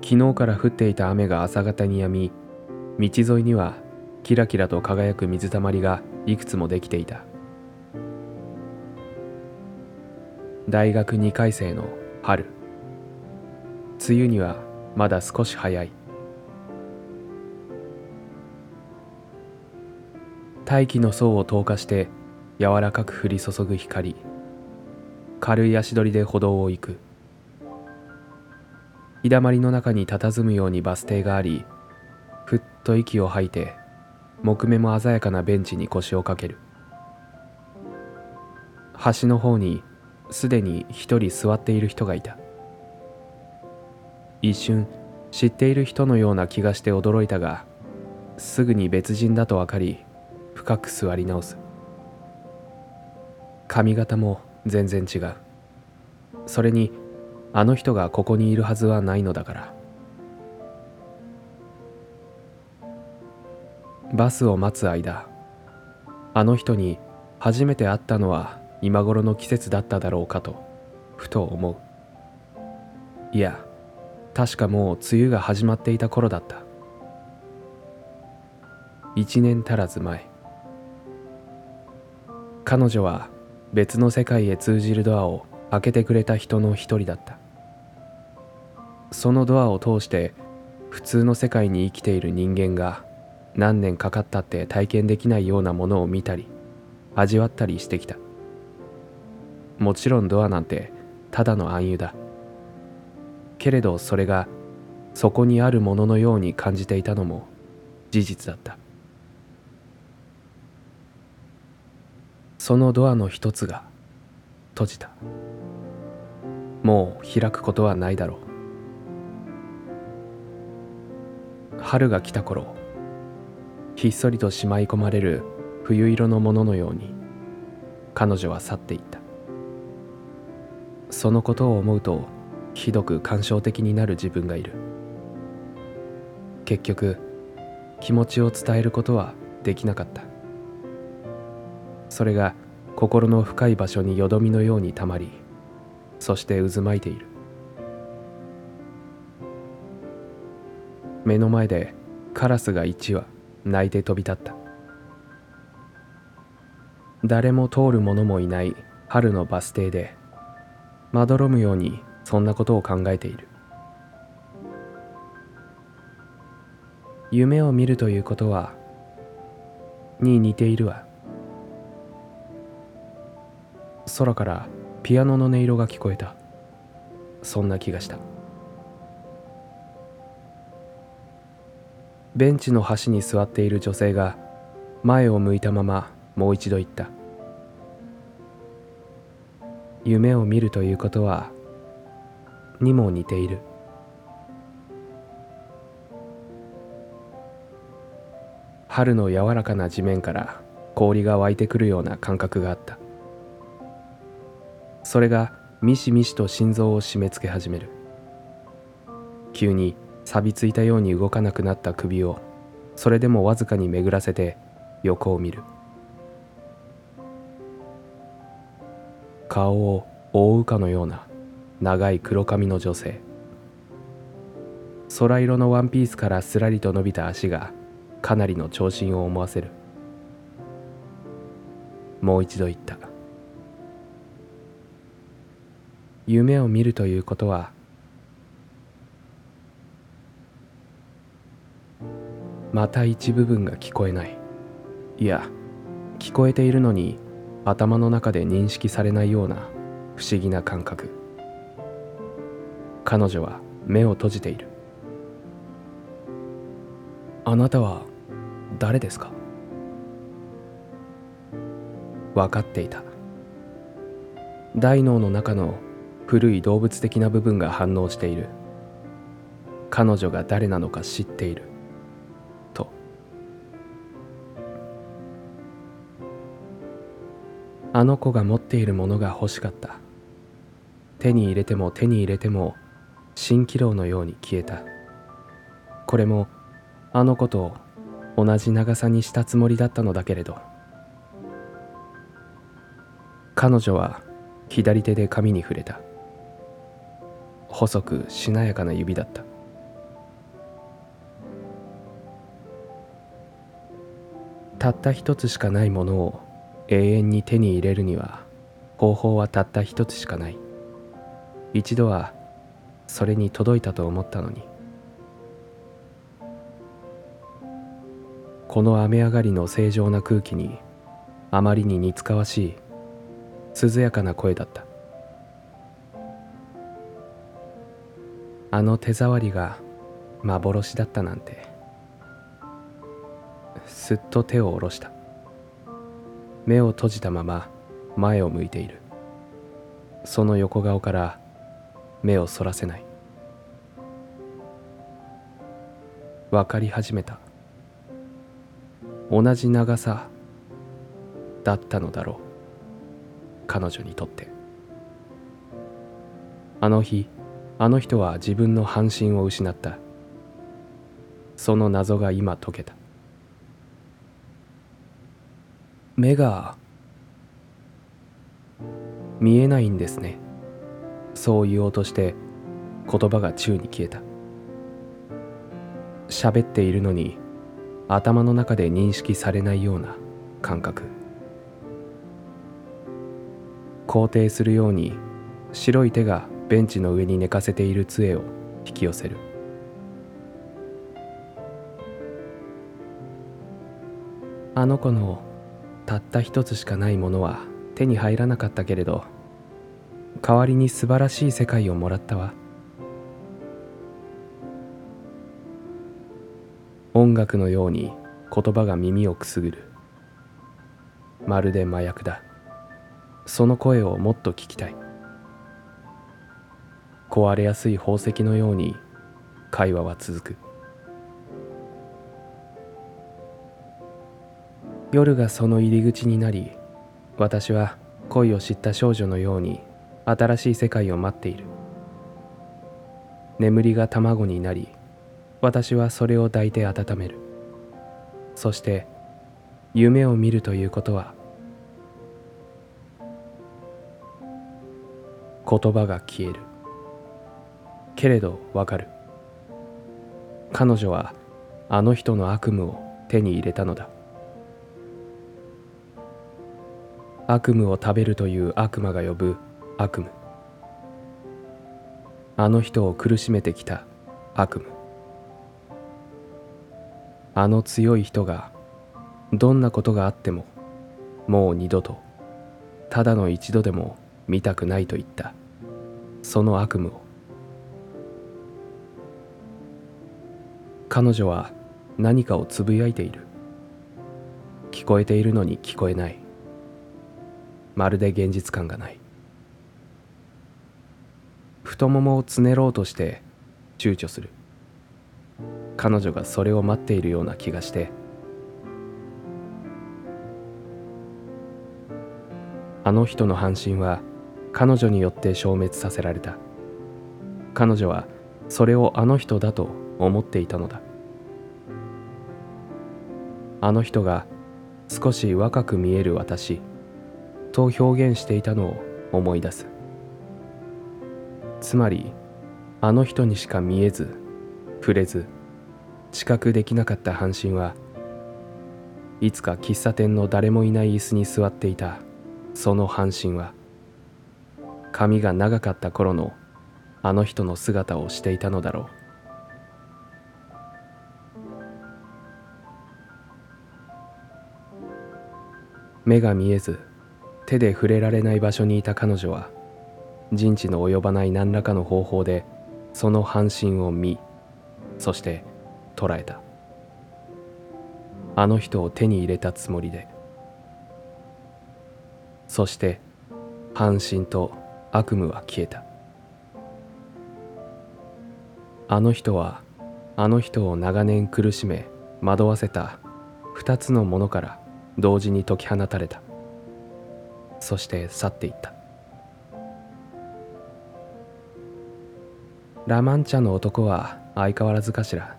昨日から降っていた雨が朝方に止み、道沿いにはキラキラと輝く水たまりがいくつもできていた。大学2回生の春。梅雨にはまだ少し早い。大気の層を透過して柔らかく降り注ぐ光。軽い足取りで歩道を行く。日だまりの中に佇むようにバス停があり、ふっと息を吐いて木目も鮮やかなベンチに腰をかける。端の方にすでに一人座っている人がいた。一瞬知っている人のような気がして驚いたが、すぐに別人だと分かり深く座り直す。髪型も全然違う。それにあの人がここにいるはずはないのだから。バスを待つ間、あの人に初めて会ったのは今頃の季節だっただろうかとふと思う。いや、確かもう梅雨が始まっていた頃だった。1年足らず前、彼女は別の世界へ通じるドアを開けてくれた人の一人だった。そのドアを通して普通の世界に生きている人間が何年かかったって体験できないようなものを見たり味わったりしてきた。もちろんドアなんてただの暗喩だ。けれどそれがそこにあるもののように感じていたのも事実だった。そのドアの一つが閉じた。もう開くことはないだろう。春が来た頃、ひっそりとしまい込まれる冬色のもののように彼女は去っていった。そのことを思うとひどく感傷的になる自分がいる。結局気持ちを伝えることはできなかった。それが心の深い場所によどみのようにたまり、そして渦巻いている。目の前でカラスが一羽鳴いて飛び立った。誰も通る者もいない春のバス停でまどろむようにそんなことを考えている。夢を見るということはに似ているわ。空からピアノの音色が聞こえた。そんな気がした。ベンチの端に座っている女性が前を向いたままもう一度言った。夢を見るということはにも似ている。春の柔らかな地面から氷が湧いてくるような感覚があった。それがミシミシと心臓を締め付け始める。急に錆びついたように動かなくなった首をそれでもわずかに巡らせて横を見る。顔を覆うかのような長い黒髪の女性。空色のワンピースからすらりと伸びた足がかなりの長身を思わせる。もう一度言った。夢を見るということはまた一部分が聞こえない。いや、聞こえているのに頭の中で認識されないような不思議な感覚。彼女は目を閉じている。あなたは誰ですか？分かっていた。大脳の中の古い動物的な部分が反応している。彼女が誰なのか知っていると。あの子が持っているものが欲しかった。手に入れても手に入れても蜃気楼のように消えた。これもあの子と同じ長さにしたつもりだったのだけれど。彼女は左手で髪に触れた。細くしなやかな指だった。 たった一つしかないものを永遠に手に入れるには方法はたった一つしかない。一度はそれに届いたと思ったのに。この雨上がりの正常な空気にあまりに似つかわしい涼やかな声だった。あの手触りが幻だったなんて。すっと手を下ろした。目を閉じたまま前を向いている。その横顔から目をそらせない。分かり始めた。同じ長さだったのだろう、彼女にとって。あの日あの人は自分の半身を失った。その謎が今解けた。目が見えないんですね。そう言おうとして言葉が宙に消えた。喋っているのに頭の中で認識されないような感覚。肯定するように白い手がベンチの上に寝かせている杖を引き寄せる。あの子のたった一つしかないものは手に入らなかったけれど、代わりに素晴らしい世界をもらったわ。音楽のように言葉が耳をくすぐる。まるで麻薬だ。その声をもっと聞きたい。壊れやすい宝石のように会話は続く。夜がその入り口になり、私は恋を知った少女のように新しい世界を待っている。眠りが卵になり、私はそれを抱いて温める。そして夢を見るということは、言葉が消える。けれどわかる。彼女はあの人の悪夢を手に入れたのだ。悪夢を食べるという悪魔が呼ぶ悪夢。あの人を苦しめてきた悪夢。あの強い人がどんなことがあってももう二度と、ただの一度でも見たくないと言ったその悪夢を。彼女は何かをつぶやいている。聞こえているのに聞こえない。まるで現実感がない。太ももをつねろうとして躊躇する。彼女がそれを待っているような気がして。あの人の半身は彼女によって消滅させられた。彼女はそれをあの人だと思っていたのだ。あの人が少し若く見える私と表現していたのを思い出す。つまりあの人にしか見えず触れず知覚できなかった半身はいつか喫茶店の誰もいない椅子に座っていたその半身は髪が長かった頃のあの人の姿をしていたのだろう。目が見えず手で触れられない場所にいた彼女は人知の及ばない何らかの方法でその半身を見、そして捉えた。あの人を手に入れたつもりで。そして半身と悪夢は消えた。あの人はあの人を長年苦しめ惑わせた二つのものから同時に解き放たれた。そして去っていった。ラマンチャの男は相変わらずかしら。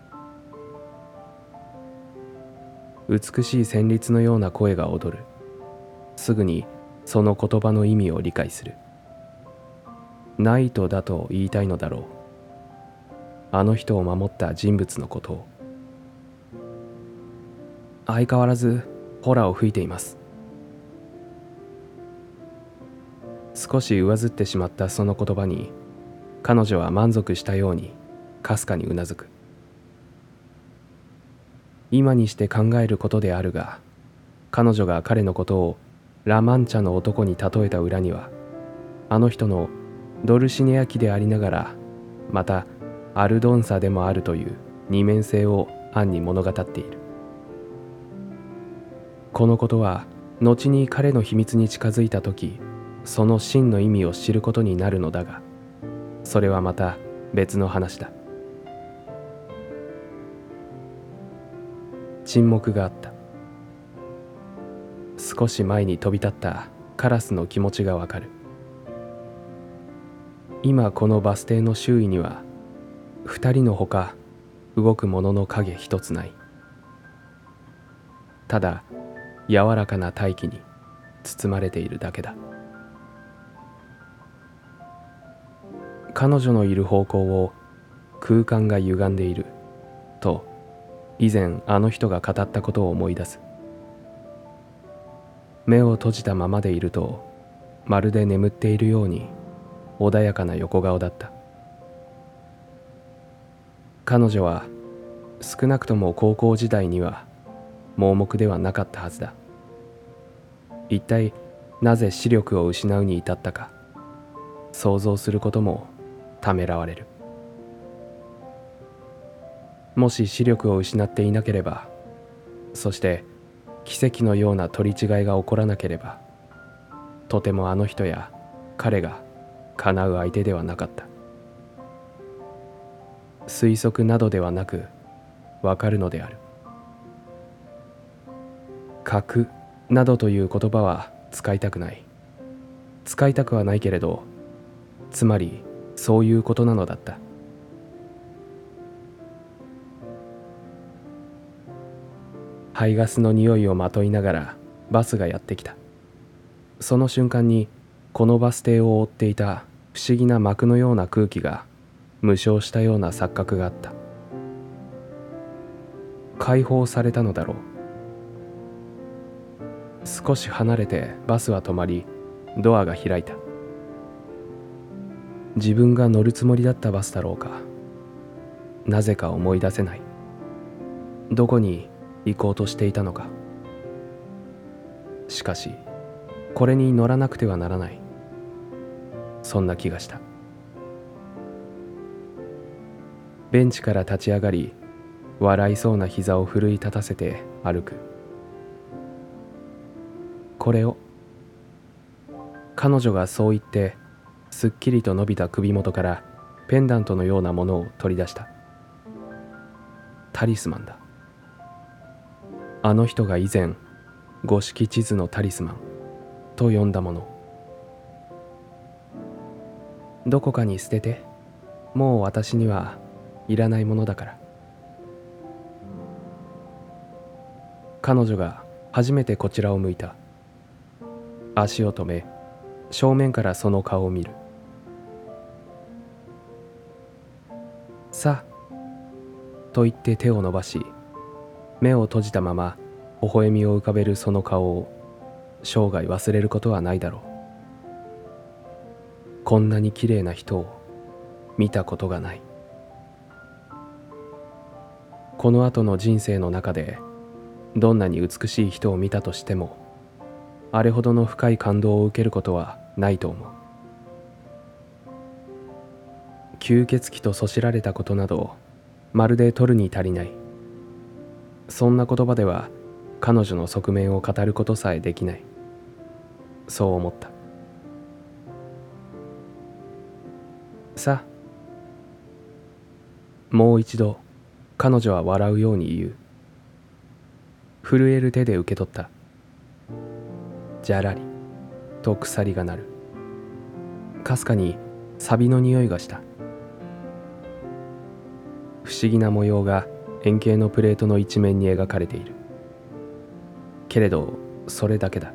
美しい旋律のような声が踊る。すぐにその言葉の意味を理解する。ナイトだと言いたいのだろう。あの人を守った人物のことを。 相変わらずホラを吹いています。少し上ずってしまったその言葉に彼女は満足したようにかすかにうなずく。今にして考えることであるが、彼女が彼のことをラ・マンチャの男に例えた裏には、あの人のドルシネア記でありながらまたアルドンサでもあるという二面性を暗に物語っている。このことは後に彼の秘密に近づいた時、その真の意味を知ることになるのだが、それはまた別の話だ。沈黙があった。少し前に飛び立ったカラスの気持ちがわかる。今このバス停の周囲には二人のほか動くものの影一つない。ただ柔らかな大気に包まれているだけだ。彼女のいる方向を空間が歪んでいると以前あの人が語ったことを思い出す。目を閉じたままでいるとまるで眠っているように穏やかな横顔だった。彼女は少なくとも高校時代には盲目ではなかったはずだ。一体なぜ視力を失うに至ったか想像することもためらわれる。もし視力を失っていなければ、そして奇跡のような取り違いが起こらなければ、とてもあの人や彼が叶う相手ではなかった。推測などではなくわかるのである。格などという言葉は使いたくない。使いたくはないけれど、つまりそういうことなのだった。排ガスの匂いをまといながらバスがやってきた。その瞬間にこのバス停を覆っていた不思議な膜のような空気が無償したような錯覚があった。解放されたのだろう。少し離れてバスは止まり、ドアが開いた。自分が乗るつもりだったバスだろうか。なぜか思い出せない。どこに行こうとしていたのか。しかしこれに乗らなくてはならない。そんな気がした。ベンチから立ち上がり、笑いそうな膝を奮い立たせて歩く。これを。彼女がそう言ってすっきりと伸びた首元からペンダントのようなものを取り出した。タリスマンだ。あの人が以前五色地図のタリスマンと呼んだもの。どこかに捨てて、もう私にはいらないものだから。彼女が初めてこちらを向いた。足を止め、正面からその顔を見る。さあと言って手を伸ばし、目を閉じたまま微笑みを浮かべるその顔を生涯忘れることはないだろう。こんなに綺麗な人を見たことがない。この後の人生の中でどんなに美しい人を見たとしても、あれほどの深い感動を受けることはないと思う。吸血鬼とそしられたことなどまるで取るに足りない。そんな言葉では彼女の側面を語ることさえできない。そう思った。さあ、もう一度彼女は笑うように言う。震える手で受け取った。じゃらりと鎖が鳴る。かすかに錆の匂いがした。不思議な模様が円形のプレートの一面に描かれている。けれどそれだけだ。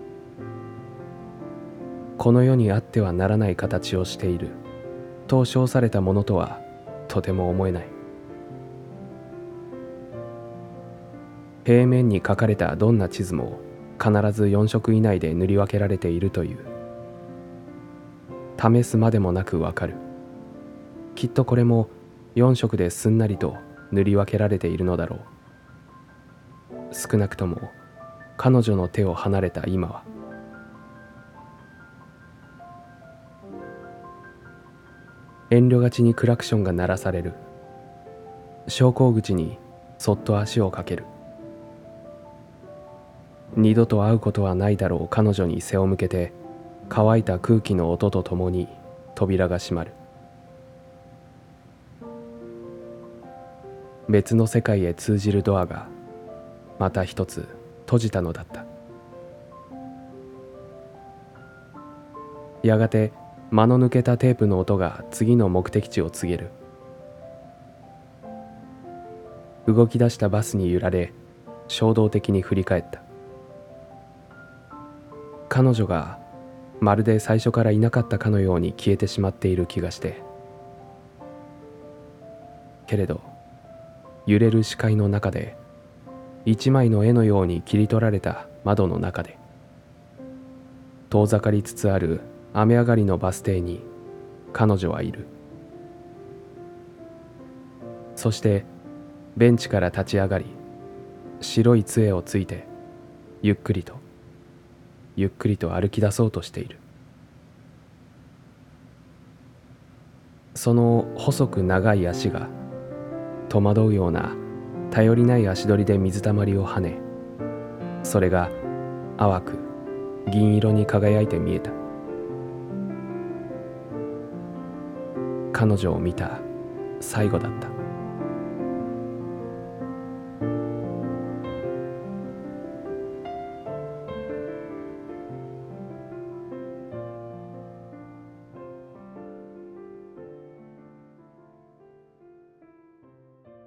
この世にあってはならない形をしていると称されたものとはとても思えない。 平面に書かれたどんな地図も必ず4色以内で塗り分けられているという。試すまでもなくわかる。きっとこれも4色ですんなりと塗り分けられているのだろう。少なくとも彼女の手を離れた今は。遠慮がちにクラクションが鳴らされる。昇降口にそっと足をかける。二度と会うことはないだろう彼女に背を向けて、乾いた空気の音とともに扉が閉まる。別の世界へ通じるドアがまた一つ閉じたのだった。やがて間の抜けたテープの音が次の目的地を告げる。動き出したバスに揺られ、衝動的に振り返った。彼女がまるで最初からいなかったかのように消えてしまっている気がして。けれど揺れる視界の中で、一枚の絵のように切り取られた窓の中で、遠ざかりつつある雨上がりのバス停に彼女はいる。そしてベンチから立ち上がり、白い杖をついてゆっくりと歩き出そうとしている。その細く長い足が戸惑うような頼りない足取りで水たまりを跳ね、それが淡く銀色に輝いて見えた。彼女を見た最後だった。